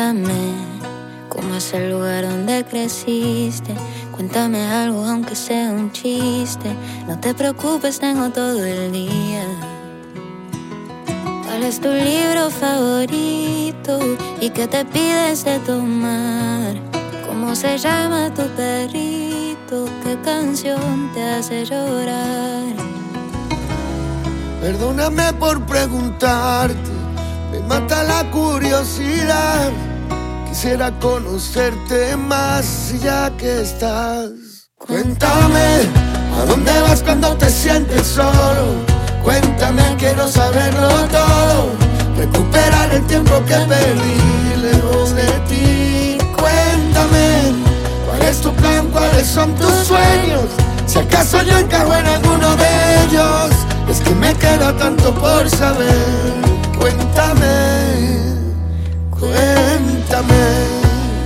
Cuéntame cómo es el lugar donde creciste. Cuéntame algo aunque sea un chiste. No te preocupes, tengo todo el día. ¿Cuál es tu libro favorito? ¿Y qué te pides de tomar? ¿Cómo se llama tu perrito? ¿Qué canción te hace llorar? Perdóname por preguntarte, me mata la curiosidad. Quisiera conocerte más ya que estás. Cuéntame, ¿a dónde vas cuando te sientes solo? Cuéntame, quiero saberlo todo. Recuperar el tiempo que perdí lejos de ti. Cuéntame, ¿cuál es tu plan? ¿Cuáles son tus sueños? Si acaso yo encajo en alguno de ellos. Es que me queda tanto por saber. Cuéntame, cuéntame.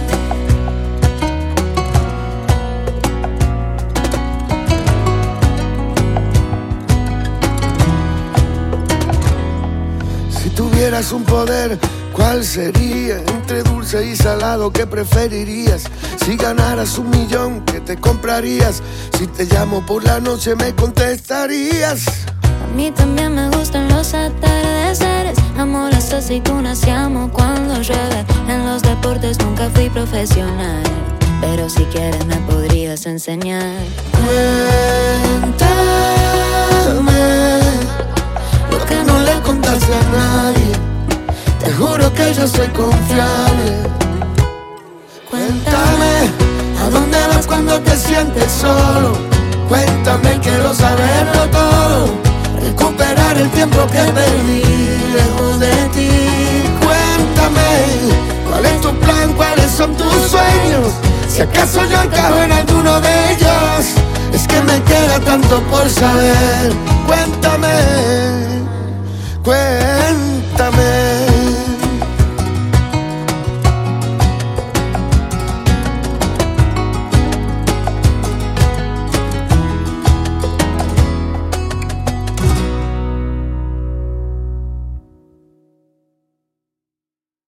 Si tuvieras un poder, ¿cuál sería? Entre dulce y salado, ¿qué preferirías? Si ganaras 1 millón, ¿qué te comprarías? Si te llamo por la noche, ¿me contestarías? A mí también me gustan los atardeceres. Amo las aceitunas y amo cuando llueve. En los deportes nunca fui profesional, pero si quieres me podrías enseñar. Cuéntame lo que no le contaste a nadie. Te juro que yo soy confiable. Cuéntame, ¿a dónde vas cuando te sientes solo? Cuéntame, quiero saberlo todo. Recuperar el tiempo que perdí lejos de ti. Cuéntame, ¿cuál es tu plan? ¿Cuáles son tus sueños? Si acaso yo encajo en alguno de ellos. Es que me queda tanto por saber. Cuéntame, cuéntame.